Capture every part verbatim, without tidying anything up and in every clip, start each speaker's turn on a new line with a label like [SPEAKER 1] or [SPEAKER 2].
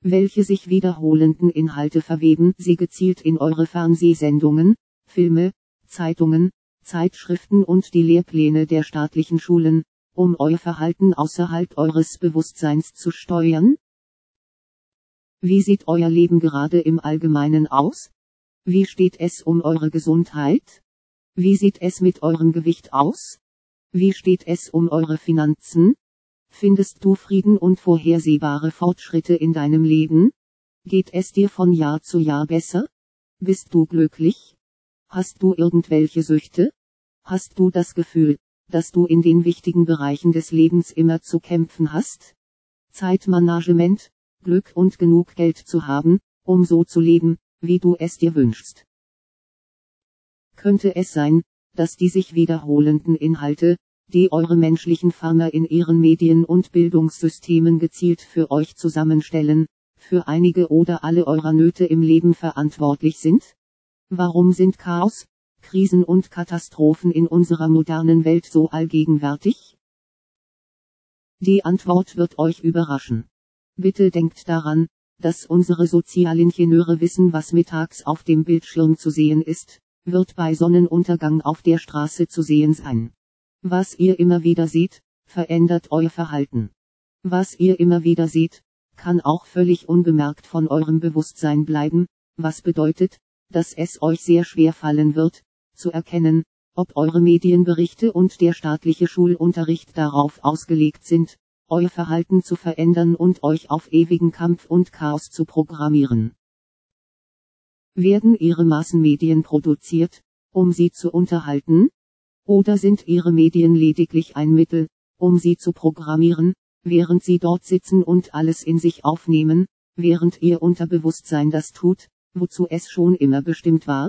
[SPEAKER 1] welche sich wiederholenden Inhalte verweben sie gezielt in eure Fernsehsendungen, Filme, Zeitungen, Zeitschriften und die Lehrpläne der staatlichen Schulen, um euer Verhalten außerhalb eures Bewusstseins zu steuern? Wie sieht euer Leben gerade im Allgemeinen aus? Wie steht es um eure Gesundheit? Wie sieht es mit eurem Gewicht aus? Wie steht es um eure Finanzen? Findest du Frieden und vorhersehbare Fortschritte in deinem Leben? Geht es dir von Jahr zu Jahr besser? Bist du glücklich? Hast du irgendwelche Süchte? Hast du das Gefühl, dass du in den wichtigen Bereichen des Lebens immer zu kämpfen hast? Zeitmanagement, Glück und genug Geld zu haben, um so zu leben, wie du es dir wünschst. Könnte es sein, dass die sich wiederholenden Inhalte, die eure menschlichen Farmer in ihren Medien- und Bildungssystemen gezielt für euch zusammenstellen, für einige oder alle eurer Nöte im Leben verantwortlich sind? Warum sind Chaos, Krisen und Katastrophen in unserer modernen Welt so allgegenwärtig? Die Antwort wird euch überraschen. Bitte denkt daran, dass unsere Sozialingenieure wissen, was mittags auf dem Bildschirm zu sehen ist, wird bei Sonnenuntergang auf der Straße zu sehen sein. Was ihr immer wieder seht, verändert euer Verhalten. Was ihr immer wieder seht, kann auch völlig unbemerkt von eurem Bewusstsein bleiben, was bedeutet, dass es euch sehr schwer fallen wird, zu erkennen, ob eure Medienberichte und der staatliche Schulunterricht darauf ausgelegt sind, euer Verhalten zu verändern und euch auf ewigen Kampf und Chaos zu programmieren. Werden ihre Massenmedien produziert, um sie zu unterhalten? Oder sind ihre Medien lediglich ein Mittel, um sie zu programmieren, während sie dort sitzen und alles in sich aufnehmen, während ihr Unterbewusstsein das tut, wozu es schon immer bestimmt war?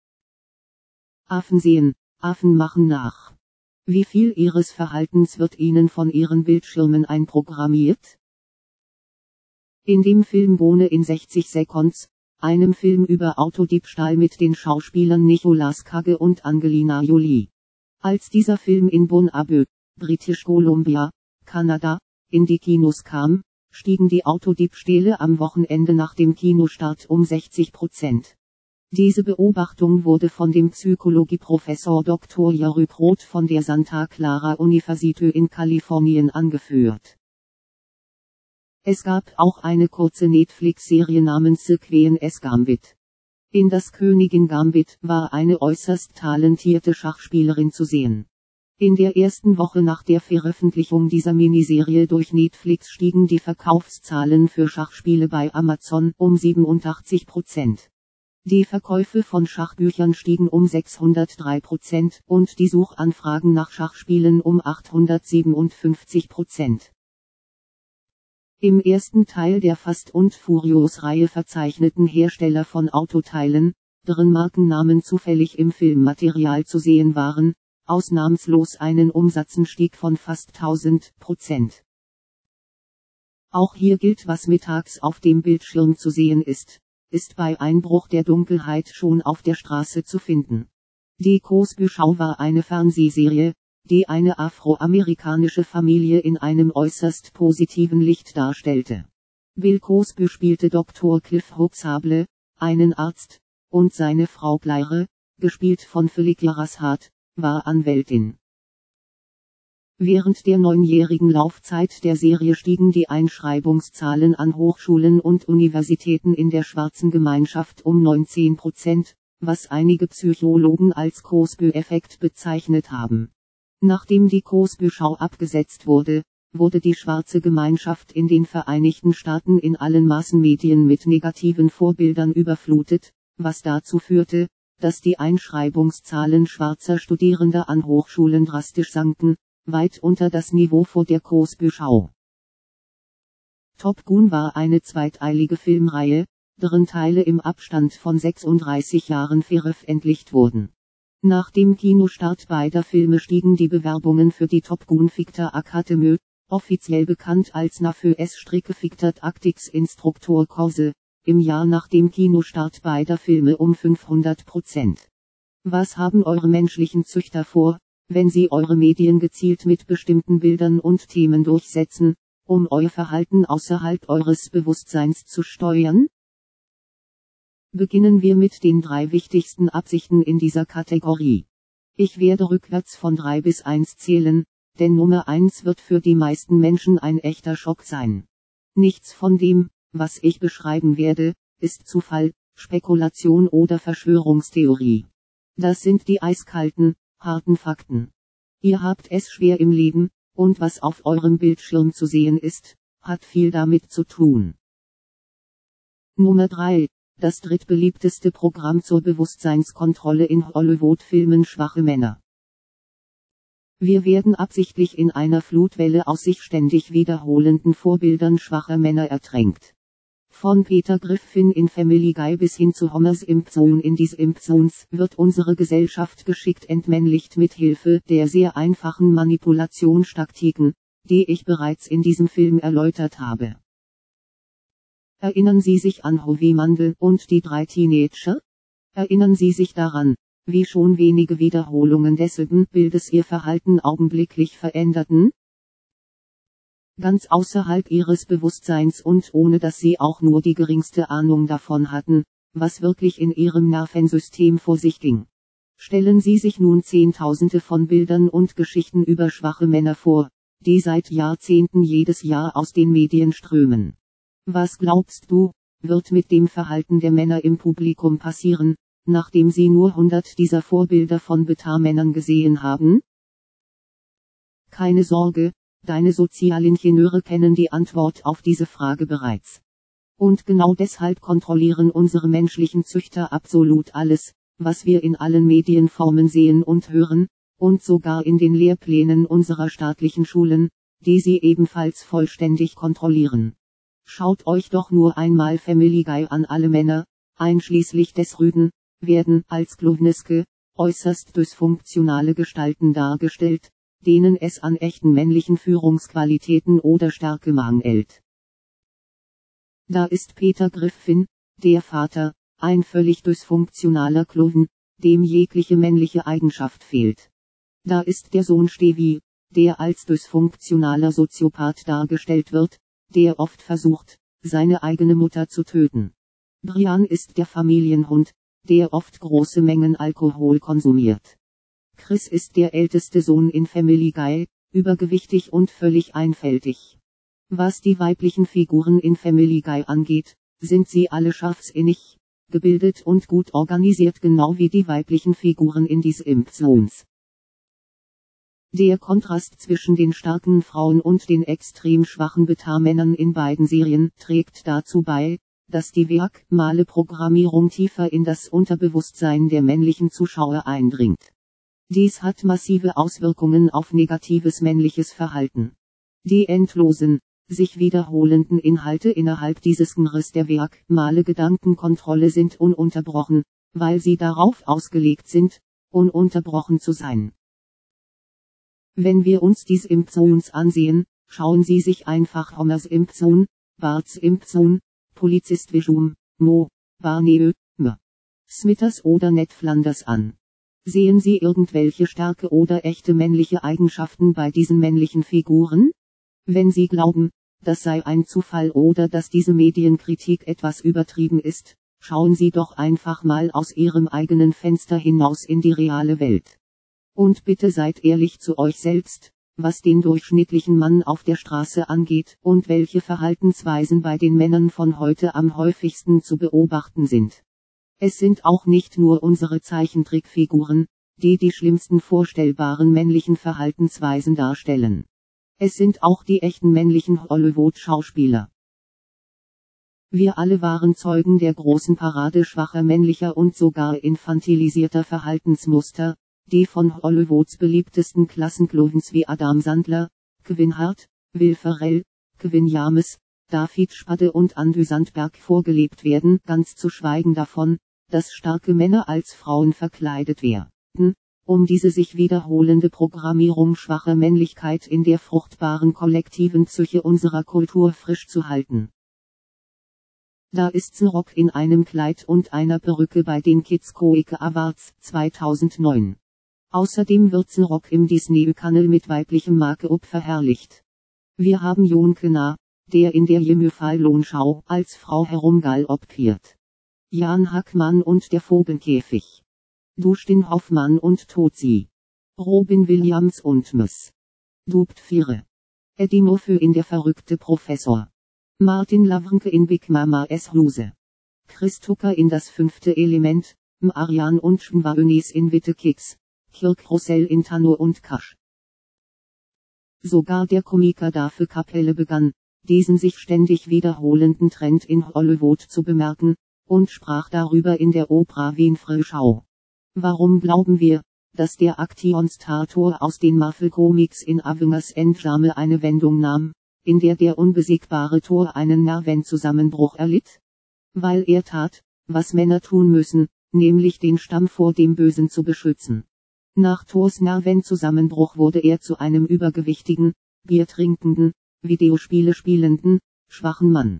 [SPEAKER 1] Affen sehen, Affen machen nach. Wie viel ihres Verhaltens wird ihnen von ihren Bildschirmen einprogrammiert? In dem Film Bohne in sechzig Seconds, einem Film über Autodiebstahl mit den Schauspielern Nicolas Cage und Angelina Jolie. Als dieser Film in Bon Abu, British Columbia, Kanada, in die Kinos kam, stiegen die Autodiebstähle am Wochenende nach dem Kinostart um sechzig Prozent. Diese Beobachtung wurde von dem Psychologieprofessor Doktor Jeroen Roth von der Santa Clara Universität in Kalifornien angeführt. Es gab auch eine kurze Netflix-Serie namens The Queen's Gambit. In Das Königin Gambit war eine äußerst talentierte Schachspielerin zu sehen. In der ersten Woche nach der Veröffentlichung dieser Miniserie durch Netflix stiegen die Verkaufszahlen für Schachspiele bei Amazon um siebenundachtzig Prozent. Die Verkäufe von Schachbüchern stiegen um sechshundertdrei Prozent und die Suchanfragen nach Schachspielen um achthundertsiebenundfünfzig Prozent. Im ersten Teil der Fast und Furious-Reihe verzeichneten Hersteller von Autoteilen, deren Markennamen zufällig im Filmmaterial zu sehen waren, ausnahmslos einen Umsatzanstieg von fast tausend Prozent. Auch hier gilt, was mittags auf dem Bildschirm zu sehen ist, ist bei Einbruch der Dunkelheit schon auf der Straße zu finden. Die Cosby Show war eine Fernsehserie, die eine afroamerikanische Familie in einem äußerst positiven Licht darstellte. Bill Cosby spielte Doktor Cliff Huxtable, einen Arzt, und seine Frau Claire, gespielt von Felicia Rashad, war Anwältin. Während der neunjährigen Laufzeit der Serie stiegen die Einschreibungszahlen an Hochschulen und Universitäten in der schwarzen Gemeinschaft um neunzehn Prozent, was einige Psychologen als Cosby-Effekt bezeichnet haben. Nachdem die Cosby Show abgesetzt wurde, wurde die schwarze Gemeinschaft in den Vereinigten Staaten in allen Massenmedien mit negativen Vorbildern überflutet, was dazu führte, dass die Einschreibungszahlen schwarzer Studierender an Hochschulen drastisch sanken, weit unter das Niveau vor der Cosby Show. Top Gun war eine zweiteilige Filmreihe, deren Teile im Abstand von sechsunddreißig Jahren veröffentlicht wurden. Nach dem Kinostart beider Filme stiegen die Bewerbungen für die Top Gun Fighter Academy, offiziell bekannt als N A F Ö-Strecke Fighter Tactics Instruktor Kurse, im Jahr nach dem Kinostart beider Filme um fünfhundert Prozent. Was haben eure menschlichen Züchter vor, wenn sie eure Medien gezielt mit bestimmten Bildern und Themen durchsetzen, um euer Verhalten außerhalb eures Bewusstseins zu steuern? Beginnen wir mit den drei wichtigsten Absichten in dieser Kategorie. Ich werde rückwärts von drei bis eins zählen, denn Nummer eins wird für die meisten Menschen ein echter Schock sein. Nichts von dem, was ich beschreiben werde, ist Zufall, Spekulation oder Verschwörungstheorie. Das sind die eiskalten, harten Fakten. Ihr habt es schwer im Leben, und was auf eurem Bildschirm zu sehen ist, hat viel damit zu tun. Nummer drei. Das drittbeliebteste Programm zur Bewusstseinskontrolle in Hollywood-Filmen: schwache Männer. Wir werden absichtlich in einer Flutwelle aus sich ständig wiederholenden Vorbildern schwacher Männer ertränkt. Von Peter Griffin in Family Guy bis hin zu Homer Simpson in Die Simpsons wird unsere Gesellschaft geschickt entmännlicht mit Hilfe der sehr einfachen Manipulationstaktiken, die ich bereits in diesem Film erläutert habe. Erinnern Sie sich an Howie Mandel und die drei Teenager? Erinnern Sie sich daran, wie schon wenige Wiederholungen desselben Bildes Ihr Verhalten augenblicklich veränderten? Ganz außerhalb Ihres Bewusstseins und ohne dass Sie auch nur die geringste Ahnung davon hatten, was wirklich in Ihrem Nervensystem vor sich ging. Stellen Sie sich nun Zehntausende von Bildern und Geschichten über schwache Männer vor, die seit Jahrzehnten jedes Jahr aus den Medien strömen. Was glaubst du, wird mit dem Verhalten der Männer im Publikum passieren, nachdem sie nur hundert dieser Vorbilder von Beta-Männern gesehen haben? Keine Sorge, deine Sozialingenieure kennen die Antwort auf diese Frage bereits. Und genau deshalb kontrollieren unsere menschlichen Züchter absolut alles, was wir in allen Medienformen sehen und hören, und sogar in den Lehrplänen unserer staatlichen Schulen, die sie ebenfalls vollständig kontrollieren. Schaut euch doch nur einmal Family Guy an. Alle Männer, einschließlich des Rüden, werden als Kluvneske, äußerst dysfunktionale Gestalten dargestellt, denen es an echten männlichen Führungsqualitäten oder Stärke mangelt. Da ist Peter Griffin, der Vater, ein völlig dysfunktionaler Kluven, dem jegliche männliche Eigenschaft fehlt. Da ist der Sohn Stevie, der als dysfunktionaler Soziopath dargestellt wird, der oft versucht, seine eigene Mutter zu töten. Brian ist der Familienhund, der oft große Mengen Alkohol konsumiert. Chris ist der älteste Sohn in Family Guy, übergewichtig und völlig einfältig. Was die weiblichen Figuren in Family Guy angeht, sind sie alle scharfsinnig, gebildet und gut organisiert, genau wie die weiblichen Figuren in Die Simpsons. Der Kontrast zwischen den starken Frauen und den extrem schwachen Beta-Männern in beiden Serien trägt dazu bei, dass die Merkmale-Programmierung tiefer in das Unterbewusstsein der männlichen Zuschauer eindringt. Dies hat massive Auswirkungen auf negatives männliches Verhalten. Die endlosen, sich wiederholenden Inhalte innerhalb dieses Genres der Merkmale-Gedankenkontrolle sind ununterbrochen, weil sie darauf ausgelegt sind, ununterbrochen zu sein. Wenn wir uns die Simpsons ansehen, schauen Sie sich einfach Homer Simpson, Bart Simpson, Polizist Wisdom, Mo, Barney, M. Smithers oder Ned Flanders an. Sehen Sie irgendwelche starke oder echte männliche Eigenschaften bei diesen männlichen Figuren? Wenn Sie glauben, das sei ein Zufall oder dass diese Medienkritik etwas übertrieben ist, schauen Sie doch einfach mal aus Ihrem eigenen Fenster hinaus in die reale Welt. Und bitte seid ehrlich zu euch selbst, was den durchschnittlichen Mann auf der Straße angeht und welche Verhaltensweisen bei den Männern von heute am häufigsten zu beobachten sind. Es sind auch nicht nur unsere Zeichentrickfiguren, die die schlimmsten vorstellbaren männlichen Verhaltensweisen darstellen. Es sind auch die echten männlichen Hollywood-Schauspieler. Wir alle waren Zeugen der großen Parade schwacher männlicher und sogar infantilisierter Verhaltensmuster, die von Hollywoods beliebtesten Klassenklovens wie Adam Sandler, Kevin Hart, Will Ferrell, Kevin James, David Spade und Andy Sandberg vorgelebt werden, ganz zu schweigen davon, dass starke Männer als Frauen verkleidet werden, um diese sich wiederholende Programmierung schwacher Männlichkeit in der fruchtbaren kollektiven Psyche unserer Kultur frisch zu halten. Da ist The Rock in einem Kleid und einer Perücke bei den Kids Choice Awards zweitausendneun. Außerdem wird The Rock im Disney-Channel mit weiblichem Make-up verherrlicht. Wir haben Jon Kena, der in der Jemöfal-Lohnschau als Frau herumgaloppiert. Jan Hackmann und der Vogelkäfig. Dustin Hoffmann und Tozi. Robin Williams und Ms. Dupt Vire. Eddie Murphy in Der verrückte Professor. Martin Lawrence in Big Mama S. Huse. Chris Tucker in Das fünfte Element, M. Arjan und Schmwaönis in Witte Kicks, Kirk Russell in Tanno und Kasch. Sogar der Komiker Dave Chappelle begann, diesen sich ständig wiederholenden Trend in Hollywood zu bemerken, und sprach darüber in der Oprah Winfrey Show. Warum glauben wir, dass der Action-Star Thor aus den Marvel Comics in Avengers Endgame eine Wendung nahm, in der der unbesiegbare Thor einen Nervenzusammenbruch erlitt? Weil er tat, was Männer tun müssen, nämlich den Stamm vor dem Bösen zu beschützen. Nach Thors Nervenzusammenbruch wurde er zu einem übergewichtigen, biertrinkenden, Videospiele spielenden, schwachen Mann.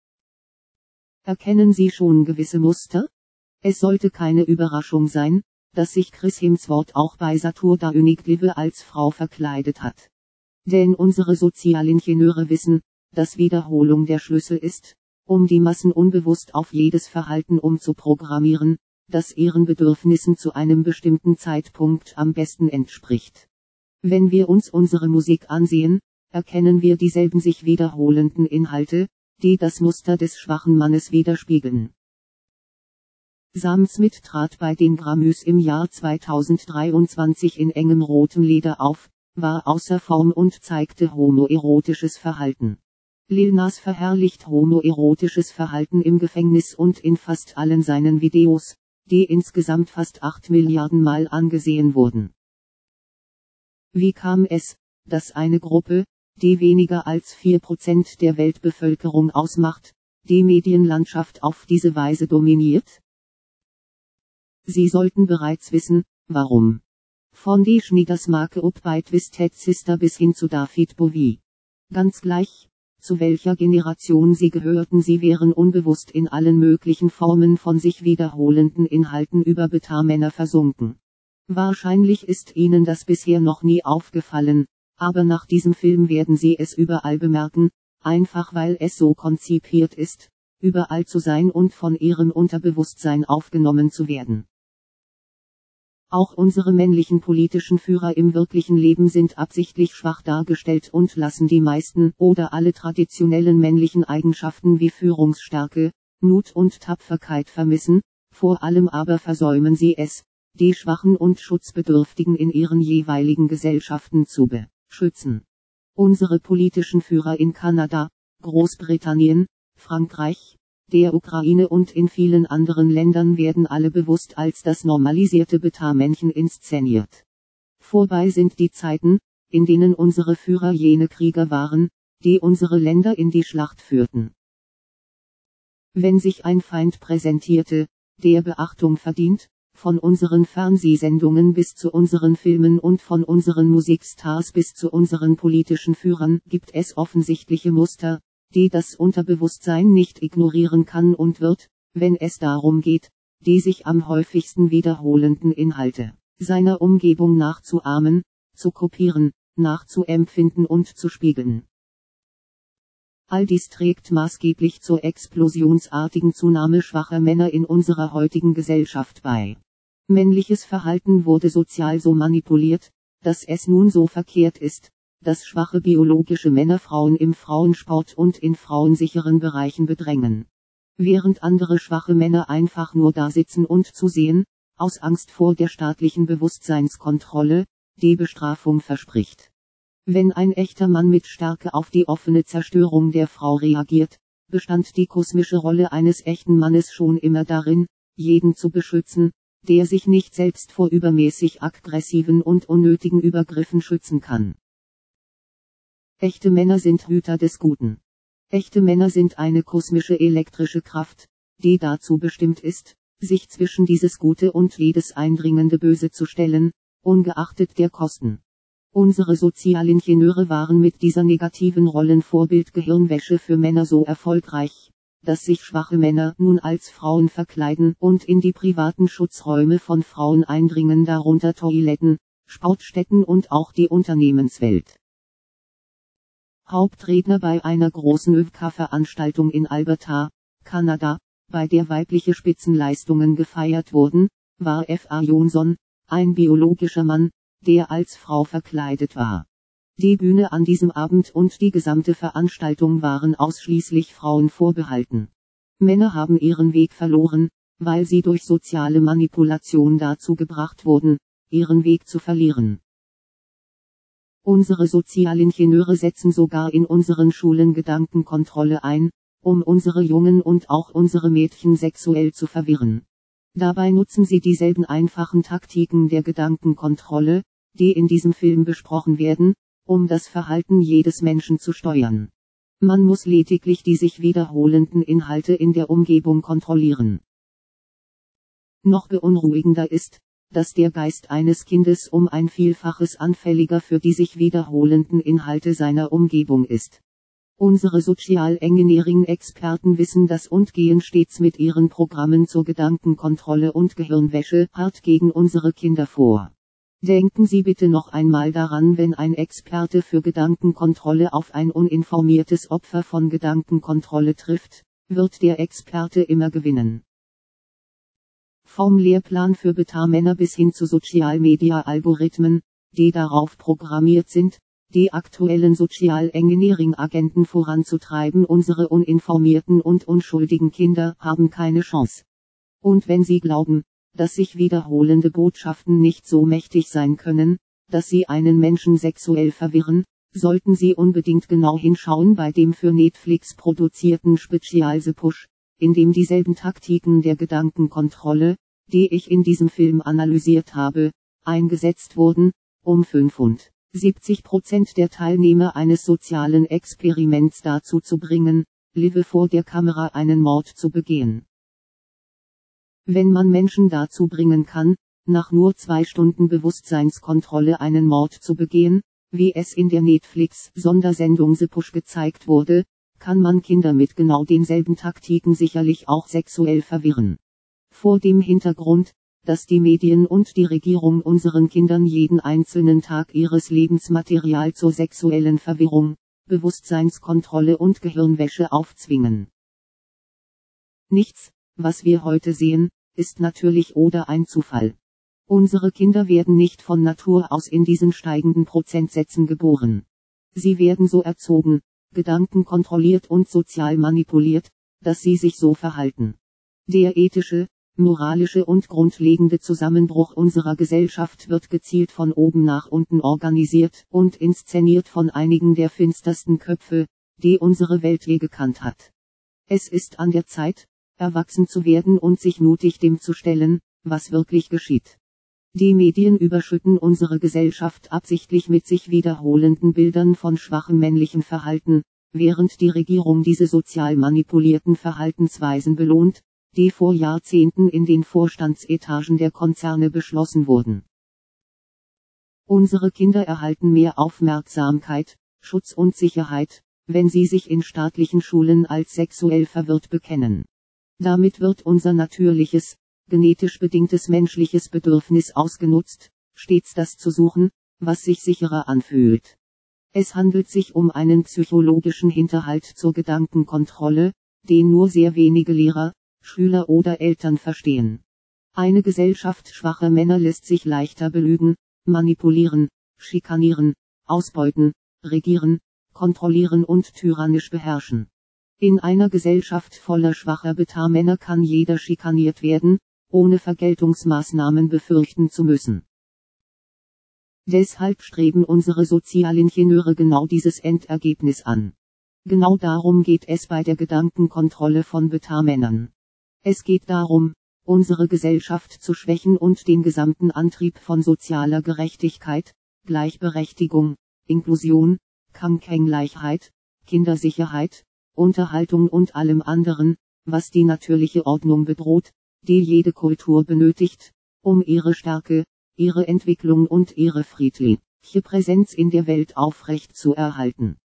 [SPEAKER 1] Erkennen Sie schon gewisse Muster? Es sollte keine Überraschung sein, dass sich Chris Hemsworth auch bei Saturda Unigdlive als Frau verkleidet hat. Denn unsere Sozialingenieure wissen, dass Wiederholung der Schlüssel ist, um die Massen unbewusst auf jedes Verhalten umzuprogrammieren, das ihren Bedürfnissen zu einem bestimmten Zeitpunkt am besten entspricht. Wenn wir uns unsere Musik ansehen, erkennen wir dieselben sich wiederholenden Inhalte, die das Muster des schwachen Mannes widerspiegeln. Sam Smith trat bei den Grammys im Jahr zweitausenddreiundzwanzig in engem rotem Leder auf, war außer Form und zeigte homoerotisches Verhalten. Lil Nas verherrlicht homoerotisches Verhalten im Gefängnis und in fast allen seinen Videos, die insgesamt fast acht Milliarden Mal angesehen wurden. Wie kam es, dass eine Gruppe, die weniger als vier Prozent der Weltbevölkerung ausmacht, die Medienlandschaft auf diese Weise dominiert? Sie sollten bereits wissen, warum. Von die Schniedersmarke up bei Twisted Sister bis hin zu David Bowie. Ganz gleich, zu welcher Generation sie gehörten, sie wären unbewusst in allen möglichen Formen von sich wiederholenden Inhalten über Beta-Männer versunken. Wahrscheinlich ist ihnen das bisher noch nie aufgefallen, aber nach diesem Film werden sie es überall bemerken, einfach weil es so konzipiert ist, überall zu sein und von ihrem Unterbewusstsein aufgenommen zu werden. Auch unsere männlichen politischen Führer im wirklichen Leben sind absichtlich schwach dargestellt und lassen die meisten oder alle traditionellen männlichen Eigenschaften wie Führungsstärke, Mut und Tapferkeit vermissen, vor allem aber versäumen sie es, die Schwachen und Schutzbedürftigen in ihren jeweiligen Gesellschaften zu beschützen. Unsere politischen Führer in Kanada, Großbritannien, Frankreich, der Ukraine und in vielen anderen Ländern werden alle bewusst als das normalisierte Beta-Männchen inszeniert. Vorbei sind die Zeiten, in denen unsere Führer jene Krieger waren, die unsere Länder in die Schlacht führten. Wenn sich ein Feind präsentierte, der Beachtung verdient, von unseren Fernsehsendungen bis zu unseren Filmen und von unseren Musikstars bis zu unseren politischen Führern, gibt es offensichtliche Muster, die das Unterbewusstsein nicht ignorieren kann und wird, wenn es darum geht, die sich am häufigsten wiederholenden Inhalte seiner Umgebung nachzuahmen, zu kopieren, nachzuempfinden und zu spiegeln. All dies trägt maßgeblich zur explosionsartigen Zunahme schwacher Männer in unserer heutigen Gesellschaft bei. Männliches Verhalten wurde sozial so manipuliert, dass es nun so verkehrt ist, dass schwache biologische Männer Frauen im Frauensport und in frauensicheren Bereichen bedrängen. Während andere schwache Männer einfach nur dasitzen und zusehen, aus Angst vor der staatlichen Bewusstseinskontrolle, die Bestrafung verspricht. Wenn ein echter Mann mit Stärke auf die offene Zerstörung der Frau reagiert, bestand die kosmische Rolle eines echten Mannes schon immer darin, jeden zu beschützen, der sich nicht selbst vor übermäßig aggressiven und unnötigen Übergriffen schützen kann. Echte Männer sind Hüter des Guten. Echte Männer sind eine kosmische elektrische Kraft, die dazu bestimmt ist, sich zwischen dieses Gute und jedes eindringende Böse zu stellen, ungeachtet der Kosten. Unsere Sozialingenieure waren mit dieser negativen Rollenvorbild-Gehirnwäsche für Männer so erfolgreich, dass sich schwache Männer nun als Frauen verkleiden und in die privaten Schutzräume von Frauen eindringen, darunter Toiletten, Sportstätten und auch die Unternehmenswelt. Hauptredner bei einer großen Ö K-Veranstaltung in Alberta, Kanada, bei der weibliche Spitzenleistungen gefeiert wurden, war F A Jonsson, ein biologischer Mann, der als Frau verkleidet war. Die Bühne an diesem Abend und die gesamte Veranstaltung waren ausschließlich Frauen vorbehalten. Männer haben ihren Weg verloren, weil sie durch soziale Manipulation dazu gebracht wurden, ihren Weg zu verlieren. Unsere Sozialingenieure setzen sogar in unseren Schulen Gedankenkontrolle ein, um unsere Jungen und auch unsere Mädchen sexuell zu verwirren. Dabei nutzen sie dieselben einfachen Taktiken der Gedankenkontrolle, die in diesem Film besprochen werden, um das Verhalten jedes Menschen zu steuern. Man muss lediglich die sich wiederholenden Inhalte in der Umgebung kontrollieren. Noch beunruhigender ist, dass der Geist eines Kindes um ein Vielfaches anfälliger für die sich wiederholenden Inhalte seiner Umgebung ist. Unsere Social Engineering-Experten wissen das und gehen stets mit ihren Programmen zur Gedankenkontrolle und Gehirnwäsche hart gegen unsere Kinder vor. Denken Sie bitte noch einmal daran, wenn ein Experte für Gedankenkontrolle auf ein uninformiertes Opfer von Gedankenkontrolle trifft, wird der Experte immer gewinnen. Vom Lehrplan für Beta-Männer bis hin zu Social-Media-Algorithmen, die darauf programmiert sind, die aktuellen Social Engineering-Agenten voranzutreiben. Unsere uninformierten und unschuldigen Kinder haben keine Chance. Und wenn Sie glauben, dass sich wiederholende Botschaften nicht so mächtig sein können, dass sie einen Menschen sexuell verwirren, sollten Sie unbedingt genau hinschauen bei dem für Netflix produzierten Spezial The Push, in dem dieselben Taktiken der Gedankenkontrolle, die ich in diesem Film analysiert habe, eingesetzt wurden, um fünfundsiebzig Prozent der Teilnehmer eines sozialen Experiments dazu zu bringen, live vor der Kamera einen Mord zu begehen. Wenn man Menschen dazu bringen kann, nach nur zwei Stunden Bewusstseinskontrolle einen Mord zu begehen, wie es in der Netflix-Sondersendung The Push gezeigt wurde, kann man Kinder mit genau denselben Taktiken sicherlich auch sexuell verwirren. Vor dem Hintergrund, dass die Medien und die Regierung unseren Kindern jeden einzelnen Tag ihres Lebens Material zur sexuellen Verwirrung, Bewusstseinskontrolle und Gehirnwäsche aufzwingen. Nichts, was wir heute sehen, ist natürlich oder ein Zufall. Unsere Kinder werden nicht von Natur aus in diesen steigenden Prozentsätzen geboren. Sie werden so erzogen, gedankenkontrolliert und sozial manipuliert, dass sie sich so verhalten. Der ethische, moralische und grundlegende Zusammenbruch unserer Gesellschaft wird gezielt von oben nach unten organisiert und inszeniert von einigen der finstersten Köpfe, die unsere Welt je gekannt hat. Es ist an der Zeit, erwachsen zu werden und sich mutig dem zu stellen, was wirklich geschieht. Die Medien überschütten unsere Gesellschaft absichtlich mit sich wiederholenden Bildern von schwachem männlichem Verhalten, während die Regierung diese sozial manipulierten Verhaltensweisen belohnt, die vor Jahrzehnten in den Vorstandsetagen der Konzerne beschlossen wurden. Unsere Kinder erhalten mehr Aufmerksamkeit, Schutz und Sicherheit, wenn sie sich in staatlichen Schulen als sexuell verwirrt bekennen. Damit wird unser natürliches, genetisch bedingtes menschliches Bedürfnis ausgenutzt, stets das zu suchen, was sich sicherer anfühlt. Es handelt sich um einen psychologischen Hinterhalt zur Gedankenkontrolle, den nur sehr wenige Lehrer, Schüler oder Eltern verstehen. Eine Gesellschaft schwacher Männer lässt sich leichter belügen, manipulieren, schikanieren, ausbeuten, regieren, kontrollieren und tyrannisch beherrschen. In einer Gesellschaft voller schwacher Beta-Männer kann jeder schikaniert werden, ohne Vergeltungsmaßnahmen befürchten zu müssen. Deshalb streben unsere Sozialingenieure genau dieses Endergebnis an. Genau darum geht es bei der Gedankenkontrolle von Beta-Männern. Es geht darum, unsere Gesellschaft zu schwächen und den gesamten Antrieb von sozialer Gerechtigkeit, Gleichberechtigung, Inklusion, Chancengleichheit, Kindersicherheit, Unterhaltung und allem anderen, was die natürliche Ordnung bedroht, die jede Kultur benötigt, um ihre Stärke, ihre Entwicklung und ihre friedliche Präsenz in der Welt aufrecht zu erhalten.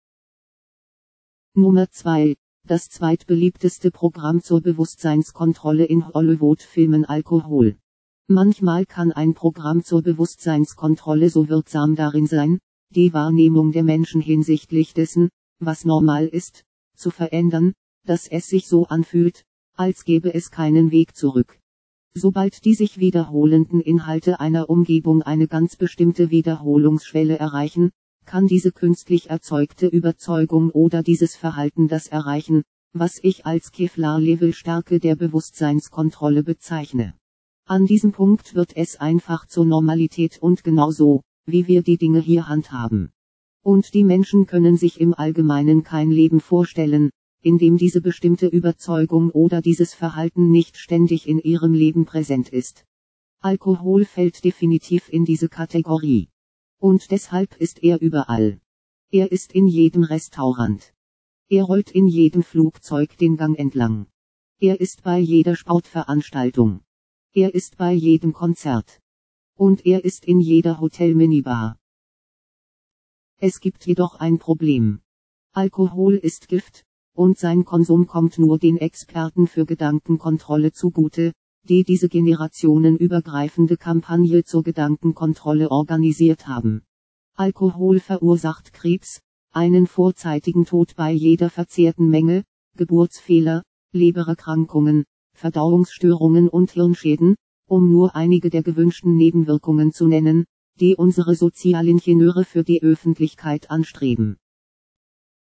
[SPEAKER 1] Nummer zwei. Das zweitbeliebteste Programm zur Bewusstseinskontrolle in Hollywood-Filmen: Alkohol. Manchmal kann ein Programm zur Bewusstseinskontrolle so wirksam darin sein, die Wahrnehmung der Menschen hinsichtlich dessen, was normal ist, zu verändern, dass es sich so anfühlt, als gäbe es keinen Weg zurück. Sobald die sich wiederholenden Inhalte einer Umgebung eine ganz bestimmte Wiederholungsschwelle erreichen, kann diese künstlich erzeugte Überzeugung oder dieses Verhalten das erreichen, was ich als Kevlar-Level-Stärke der Bewusstseinskontrolle bezeichne. An diesem Punkt wird es einfach zur Normalität und genau so, wie wir die Dinge hier handhaben. Und die Menschen können sich im Allgemeinen kein Leben vorstellen, in dem diese bestimmte Überzeugung oder dieses Verhalten nicht ständig in ihrem Leben präsent ist. Alkohol fällt definitiv in diese Kategorie. Und deshalb ist er überall. Er ist in jedem Restaurant. Er rollt in jedem Flugzeug den Gang entlang. Er ist bei jeder Sportveranstaltung. Er ist bei jedem Konzert. Und er ist in jeder Hotel-Minibar. Es gibt jedoch ein Problem. Alkohol ist Gift, und sein Konsum kommt nur den Experten für Gedankenkontrolle zugute, die diese generationenübergreifende Kampagne zur Gedankenkontrolle organisiert haben. Alkohol verursacht Krebs, einen vorzeitigen Tod bei jeder verzehrten Menge, Geburtsfehler, Lebererkrankungen, Verdauungsstörungen und Hirnschäden, um nur einige der gewünschten Nebenwirkungen zu nennen, die unsere Sozialingenieure für die Öffentlichkeit anstreben.